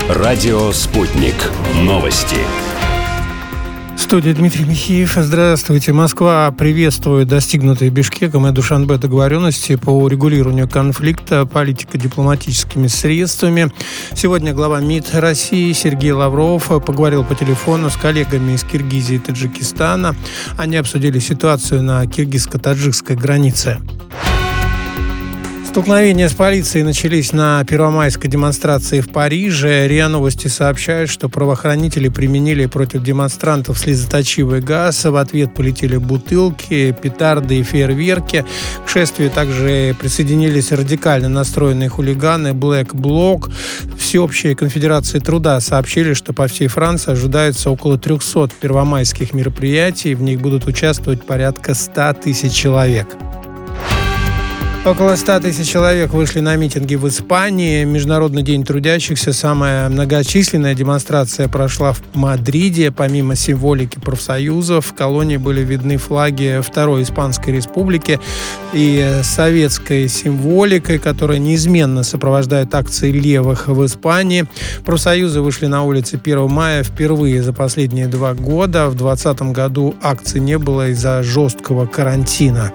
Радио «Спутник». Новости. В студии Дмитрий Михеев. Здравствуйте. Москва приветствует достигнутые Бишкеком и Душанбе договоренности по урегулированию конфликта политико-дипломатическими средствами. Сегодня глава МИД России Сергей Лавров поговорил по телефону с коллегами из Киргизии и Таджикистана. Они обсудили ситуацию на киргизско-таджикской границе. Столкновения с полицией начались на первомайской демонстрации в Париже. РИА Новости сообщают, что правоохранители применили против демонстрантов слезоточивый газ. В ответ полетели бутылки, петарды и фейерверки. К шествию также присоединились радикально настроенные хулиганы Black Bloc. Всеобщей конфедерации труда сообщили, что по всей Франции ожидается около 300 первомайских мероприятий. В них будут участвовать порядка 100 тысяч человек. Около 100 тысяч человек вышли на митинги в Испании. Международный день трудящихся, самая многочисленная демонстрация прошла в Мадриде. Помимо символики профсоюзов, в колонии были видны флаги Второй Испанской Республики и советской символикой, которая неизменно сопровождает акции левых в Испании. Профсоюзы вышли на улицы 1 мая впервые за последние 2 года. В 2020 году акций не было из-за жесткого карантина.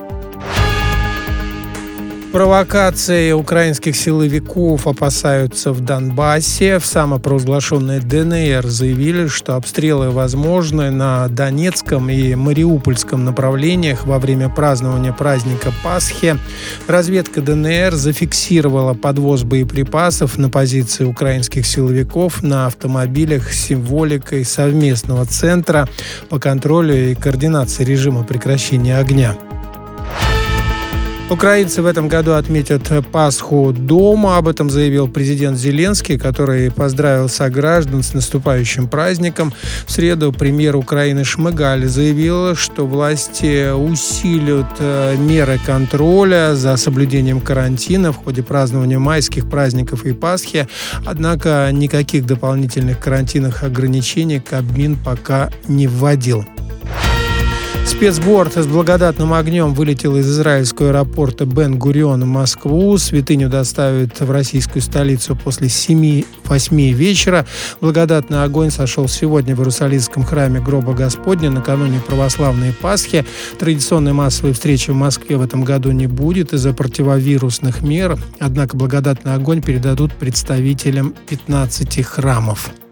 Провокации украинских силовиков опасаются в Донбассе. В самопровозглашенной ДНР заявили, что обстрелы возможны на Донецком и Мариупольском направлениях во время празднования праздника Пасхи. Разведка ДНР зафиксировала подвоз боеприпасов на позиции украинских силовиков на автомобилях с символикой совместного центра по контролю и координации режима прекращения огня. Украинцы в этом году отметят Пасху дома. Об этом заявил президент Зеленский, который поздравил сограждан с наступающим праздником. В среду премьер Украины Шмыгаль заявил, что власти усилят меры контроля за соблюдением карантина в ходе празднования майских праздников и Пасхи. Однако никаких дополнительных карантинных ограничений Кабмин пока не вводил. Спецборд с благодатным огнем вылетел из израильского аэропорта Бен-Гурион в Москву. Святыню доставят в российскую столицу после 7-8 вечера. Благодатный огонь сошел сегодня в Иерусалимском храме Гроба Господня накануне православной Пасхи. Традиционной массовой встречи в Москве в этом году не будет из-за противовирусных мер. Однако благодатный огонь передадут представителям 15 храмов.